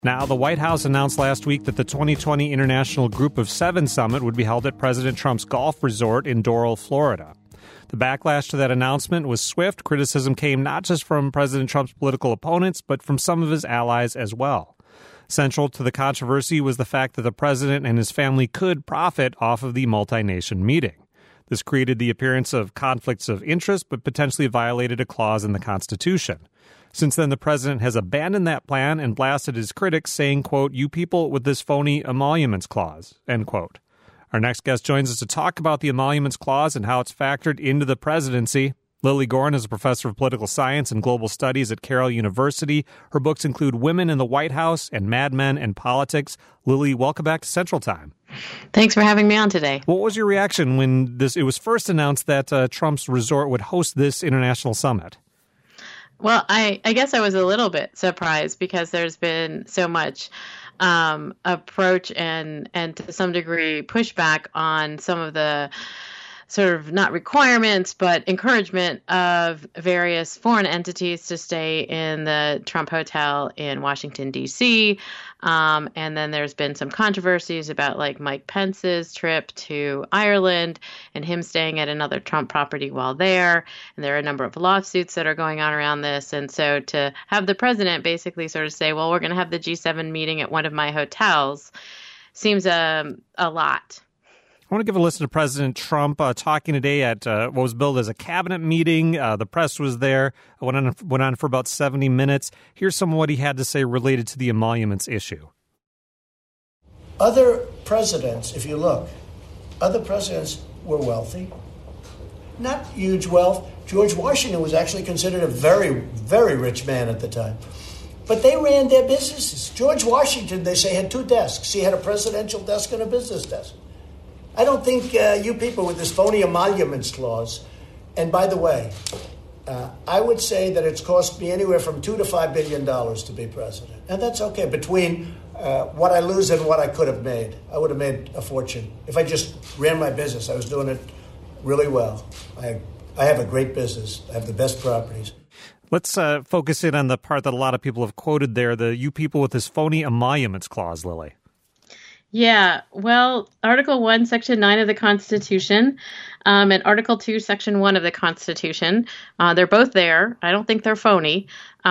Now, the White House announced last week that the 2020 International Group of Seven Summit would be held at President Trump's golf resort in Doral, Florida. The backlash to that announcement was swift. Criticism came not just from President Trump's political opponents, but from some of his allies as well. Central to the controversy was the fact that the president and his family could profit off of the multi-nation meeting. This created the appearance of conflicts of interest, but potentially violated a clause in the Constitution. Since then, the president has abandoned that plan and blasted his critics, saying, quote, "You people with this phony emoluments clause," end quote. Our next guest joins us to talk about the emoluments clause and how it's factored into the presidency. Lily Goren is a professor of political science and global studies at Carroll University. Her books include Women in the White House and Mad Men and Politics. Lily, welcome back to Central Time. Thanks for having me on today. What was your reaction when it was first announced that Trump's resort would host this international summit? Well, I guess I was a little bit surprised because there's been so much approach and to some degree pushback on some of the sort of not requirements, but encouragement of various foreign entities to stay in the Trump Hotel in Washington, D.C. And then there's been some controversies about like Mike Pence's trip to Ireland and him staying at another Trump property while there. And there are a number of lawsuits that are going on around this. And so to have the president basically sort of say, well, we're going to have the G7 meeting at one of my hotels seems a lot. I want to give a listen to President Trump talking today at what was billed as a cabinet meeting. The press was there. It went on for about 70 minutes. Here's some of what he had to say related to the emoluments issue. Other presidents, if you look, other presidents were wealthy, not huge wealth. George Washington was actually considered a very, very rich man at the time. But they ran their businesses. George Washington, they say, had two desks. He had a presidential desk and a business desk. I don't think you people with this phony emoluments clause, and by the way, I would say that it's cost me anywhere from $2 to $5 billion to be president. And that's okay. Between what I lose and what I could have made, I would have made a fortune. If I just ran my business, I was doing it really well. I have a great business. I have the best properties. Let's focus in on the part that a lot of people have quoted there, the "you people with this phony emoluments clause," Lily. Yeah, well, Article 1, Section 9 of the Constitution and Article 2, Section 1 of the Constitution, they're both there. I don't think they're phony.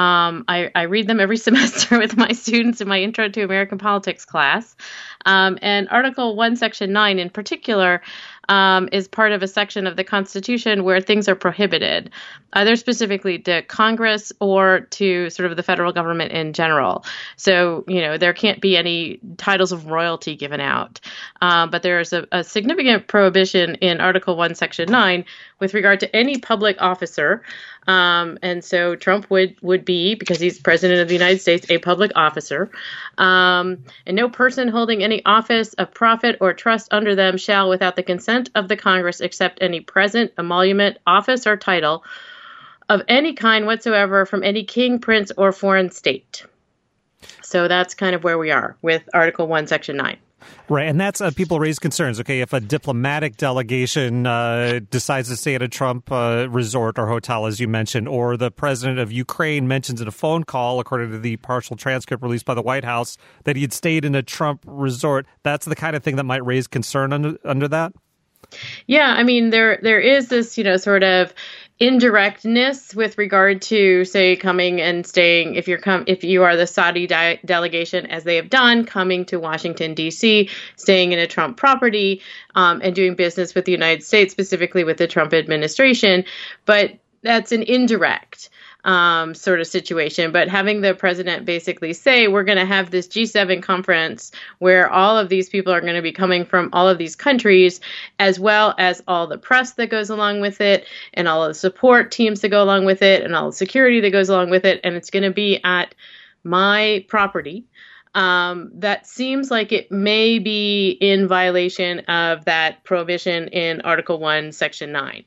I read them every semester with my students in my Intro to American Politics class. And Article 1, Section 9 in particular is part of a section of the Constitution where things are prohibited, either specifically to Congress or to sort of the federal government in general. So, there can't be any titles of royalty given out. But there is a significant prohibition in Article 1, Section 9 with regard to any public officer. And so Trump would be, because he's president of the United States, a public officer. And no person holding any office of profit or trust under them shall, without the consent of the Congress, accept any present, emolument, office, or title of any kind whatsoever from any king, prince, or foreign state. So that's kind of where we are with Article 1, Section 9. Right, and that's people raise concerns. Okay, if a diplomatic delegation decides to stay at a Trump resort or hotel, as you mentioned, or the president of Ukraine mentions in a phone call, according to the partial transcript released by the White House, that he had stayed in a Trump resort, that's the kind of thing that might raise concern under that? Yeah, I mean, there is this, sort of indirectness with regard to, say, coming and staying, if you are the Saudi delegation, as they have done, coming to Washington, D.C., staying in a Trump property, and doing business with the United States, specifically with the Trump administration. But that's an indirect sort of situation. But having the president basically say, we're going to have this G7 conference where all of these people are going to be coming from all of these countries, as well as all the press that goes along with it, and all of the support teams that go along with it, and all the security that goes along with it, and it's going to be at my property. That seems like it may be in violation of that prohibition in Article 1, Section 9.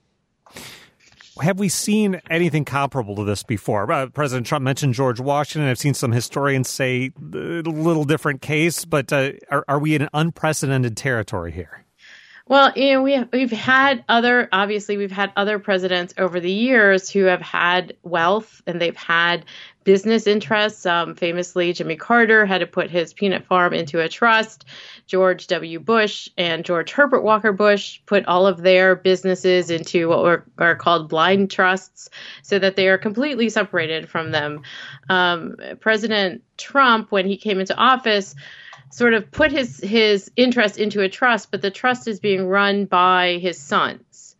Have we seen anything comparable to this before? President Trump mentioned George Washington. I've seen some historians say a little different case, but are we in an unprecedented territory here? Well, we've had other presidents over the years who have had wealth, and they've had business interests. Famously, Jimmy Carter had to put his peanut farm into a trust. George W. Bush and George Herbert Walker Bush put all of their businesses into what are called blind trusts so that they are completely separated from them. President Trump, when he came into office, sort of put his interest into a trust, but the trust is being run by his sons.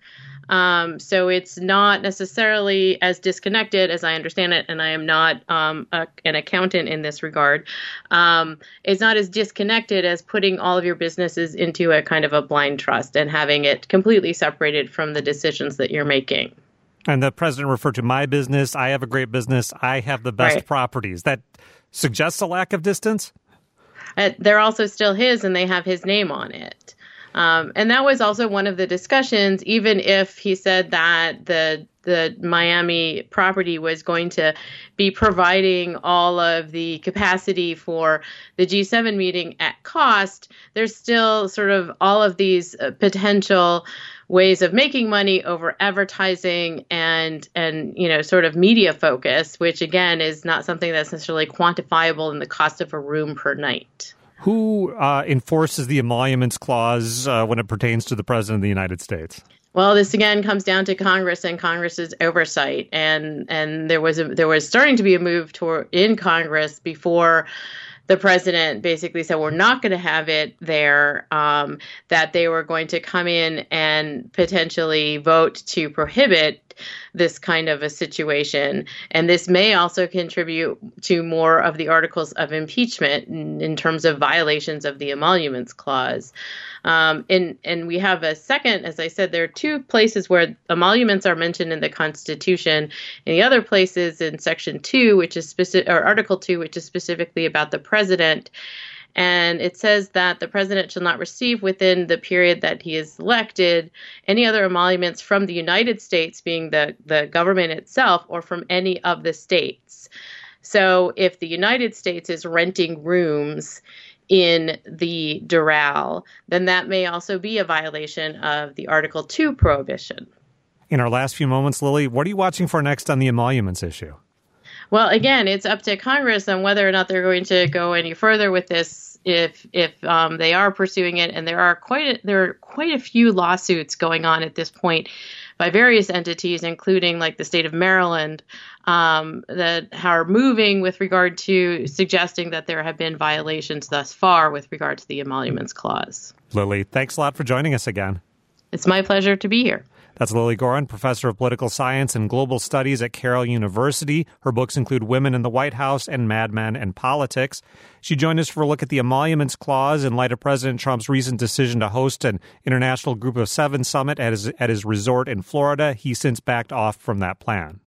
So it's not necessarily as disconnected as I understand it, and I am not an accountant in this regard. It's not as disconnected as putting all of your businesses into a kind of a blind trust and having it completely separated from the decisions that you're making. And the president referred to my business. I have a great business. I have the best properties. That suggests a lack of distance? They're also still his, and they have his name on it. And that was also one of the discussions, even if he said that the Miami property was going to be providing all of the capacity for the G7 meeting at cost, there's still sort of all of these potential ways of making money over advertising and sort of media focus, which again is not something that's necessarily quantifiable in the cost of a room per night. Who enforces the emoluments clause when it pertains to the president of the United States? Well, this again comes down to Congress and Congress's oversight, and there was starting to be a move in Congress before the president basically said we're not going to have it there, that they were going to come in and potentially vote to prohibit this kind of a situation. And this may also contribute to more of the articles of impeachment in terms of violations of the emoluments clause. And we have a second, as I said, there are two places where emoluments are mentioned in the Constitution, and the other places in Section 2, which is or Article 2, which is specifically about the president. And it says that the president shall not receive within the period that he is elected any other emoluments from the United States, being the government itself, or from any of the states. So if the United States is renting rooms in the Doral, then that may also be a violation of the Article 2 prohibition. In our last few moments, Lily, what are you watching for next on the emoluments issue? Well, again, it's up to Congress on whether or not they're going to go any further with this. If they are pursuing it, and there are quite a few lawsuits going on at this point by various entities, including like the state of Maryland, that are moving with regard to suggesting that there have been violations thus far with regard to the emoluments clause. Lily, thanks a lot for joining us again. It's my pleasure to be here. That's Lily Goren, professor of political science and global studies at Carroll University. Her books include Women in the White House and Mad Men and Politics. She joined us for a look at the emoluments clause in light of President Trump's recent decision to host an international Group of Seven summit at his resort in Florida. He since backed off from that plan.